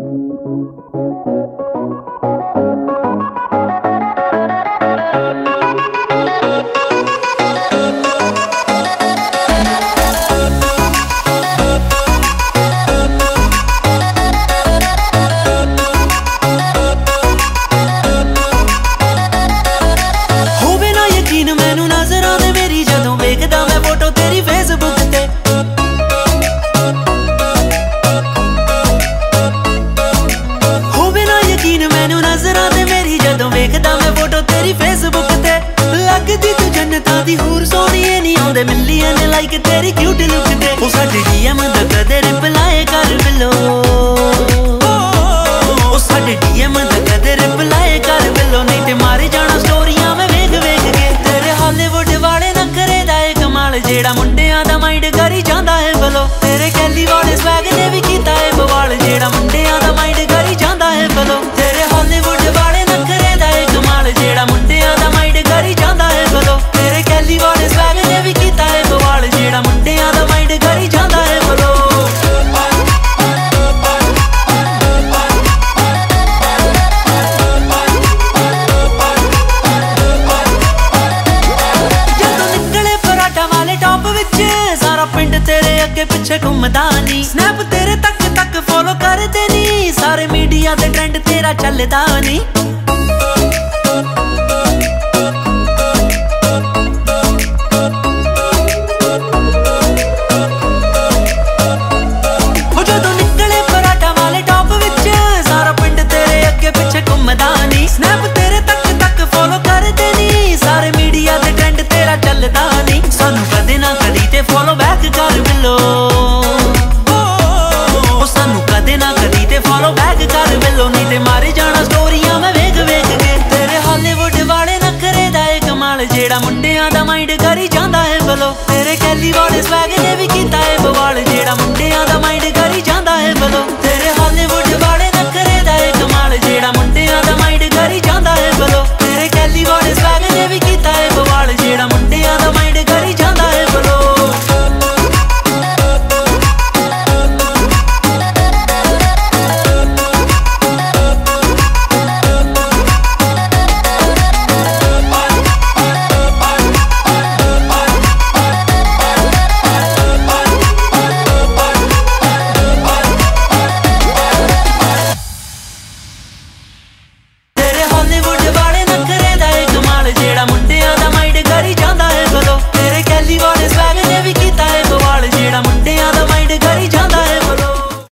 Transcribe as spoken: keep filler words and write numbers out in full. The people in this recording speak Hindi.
मिलियन लाइक तेरी क्यूट लुक ते ओ साडे डीएम दा कदे रिप्लाई कर बिलो ओ साडे डीएम दा कदे रिप्लाई कर बिलो नहीं ते मारे जाना स्टोरियां में वेख वेख के तेरे हॉलीवुड वाले नखरे दा ए कमाल जेड़ा मुंडियां दा माइंड करी जांदा है बलो तेरे कैली वाले स्वैग ने भी कीता है बवाल जेड़ा मुंडियां दा माइंड करी जांदा है बलो तेरे हॉलीवुड वाले नखरे दा ए कमाल जेड़ा मुंडियां दा माइंड करी जांदा है बलो तेरे कैली वाले स्वैग ने भी कीता है बवाल जेड़ा मुंडियां दा माइंड करी जांदा है बलो तेरे अगे पिछे घूमदा नी स्नैप तेरे तक तक फॉलो करदे नी सारे मीडिया दे ट्रेंड तेरा चलदा नी हो जदों निकले पराठा वाले टॉप विच सारा पिंड तेरे अगे पिछे घूमदा नी स्नैप तेरे तक तक फॉलो करदे नी सारे मीडिया दे ट्रेंड तेरा चलदा नी सानू कदे ना कदी ते फॉलो बैक कर बिलो ओ सानू कदे ना कदी ते फॉलो बैक कर